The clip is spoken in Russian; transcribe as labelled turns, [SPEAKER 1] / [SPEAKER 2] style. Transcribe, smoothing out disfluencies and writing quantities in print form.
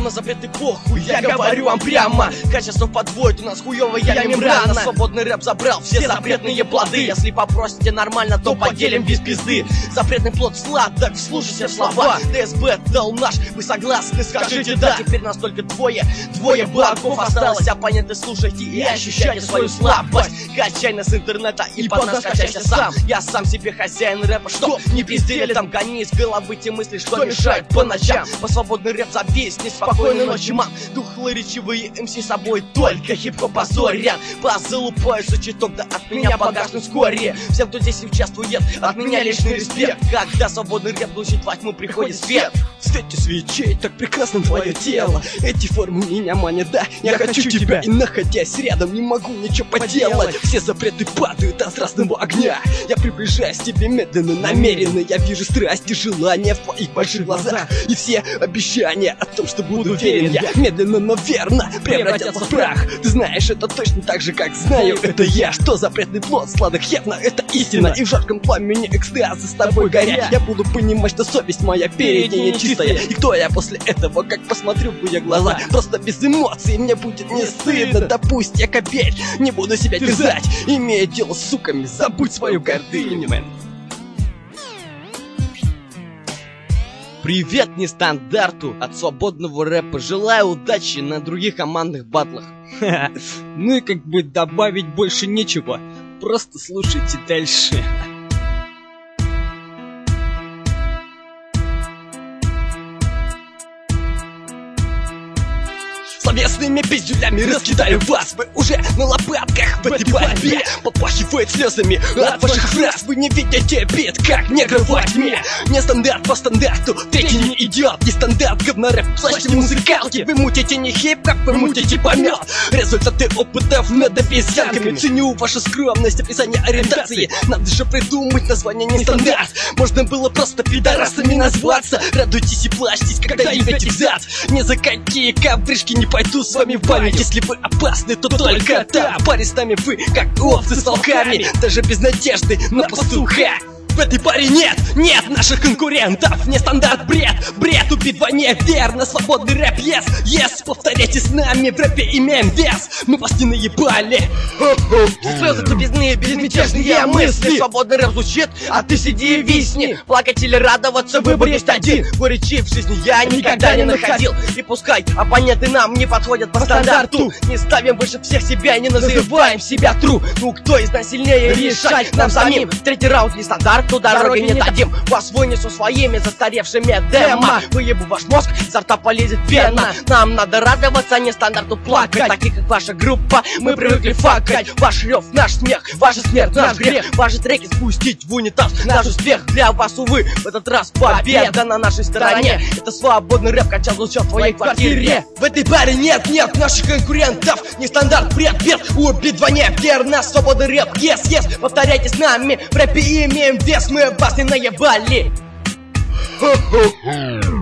[SPEAKER 1] но на запреты похуй, я говорю вам прямо. Качество подводит, у нас хуёвая мембрана. Свободный рэп забрал все запретные плоды. Если попросите нормально, то поделим без пизды. Запретный плод сладок, слушайте слова. ДСБ дал наш, вы согласны, скажите да. Теперь нас только двое богов осталось. Оппоненты, слушайте и ощущайте свою слабость. Качай нас с интернета и под нас качайся сам. Я сам себе хозяин рэпа, что не пиздели там. Гони из головы те мысли, что мешают по ночам. По свободный рэп за песни, спокойной ночи, мам. Духлые речевые МС собой только хип-хоп позорят. Позалупаются чуток, да от меня погаснут вскоре. Всем, кто здесь участвует, от меня личный респект. Когда свободный рэп глушит во тьму, приходит свет.
[SPEAKER 2] В свете свечей так прекрасно твое тело. Эти формы меня манят, да, я хочу тебя. И находясь рядом, не могу ничего поделать. Все запреты падают от страстного огня. Я приближаюсь к тебе медленно, намеренно. Я вижу страсть и желание в твоих больших глазах. И все обещания о том, что буду верен я, медленно, но верно превратятся в прах. Ты знаешь это точно так же, как знаю это я. Что запретный плод сладок явно, это истина. И в жарком пламени экстаза с тобой горя. Я буду понимать, что совесть моя перед ней нечистая. И кто я после этого, как посмотрю в ее глаза. Просто без эмоций мне будет не стыдно. Да пусть я кобель, не буду себя терзать. Имея дело с суками, забудь свою гордыню, мэн.
[SPEAKER 1] Привет нестандарту от свободного рэпа. Желаю удачи на других командных батлах.
[SPEAKER 2] Ну и как бы добавить больше нечего. Просто слушайте дальше. Словесными пиздюлями раскидаю вас. Вы уже на лопатках в этой борьбе. Попахивает слезами от ваших фраз. Вы не видите бит, как негры во тьме. Не стандарт по стандарту, третий не идет. Не стандарт, говнорэп, слышите музыкалки. Вы мутите не хип-хоп, вы мутите помет. Результаты опытов над обезьянками. Ценю вашу скромность, описание ориентации. Надо же придумать название нестандарт. Можно было просто пидорасами назваться. Радуйтесь и плачьтесь, когда идете взад. Не за какие ковришки не пойду с вами в баню. Если вы опасны, то только там. В паре с нами вы, как овцы с волками. Даже без надежды на пастуха. В этой паре нет наших конкурентов. Не стандарт, бред убит в войне. Верно, свободный рэп, yes. Повторяйте с нами, в рэпе имеем вес. Мы вас не наебали.
[SPEAKER 1] Слезы тупизные, безмятежные мысли. Свободный рэп звучит, а ты сиди и висни. Плакать или радоваться, выбор есть один. Горечи в жизни я никогда не находил. И пускай оппоненты нам не подходят по стандарту. Не ставим выше всех себя, не называем себя true. Ну кто из нас сильнее, решать нам самим. Третий раунд не стандарт, то дороги не дадим. Вас вынесу своими застаревшими демо. Выебу ваш мозг, изо рта полезет вена. Нам надо радоваться, не стандарту плакать. Такие как ваша группа, мы привыкли факать. Ваш рев, наш смех, ваша смерть, наш грех. Ваши треки спустить в унитаз, наш успех. Для вас, увы, в этот раз победа на нашей стороне. Это свободный рэп, качал звучал в твоей квартире. В этой паре нет наших конкурентов. Не стандарт, бред, убит в войне. Верно, свободный рэп, yes. Повторяйте с нами, в рэпе имеем вес. Мы вас не наебали.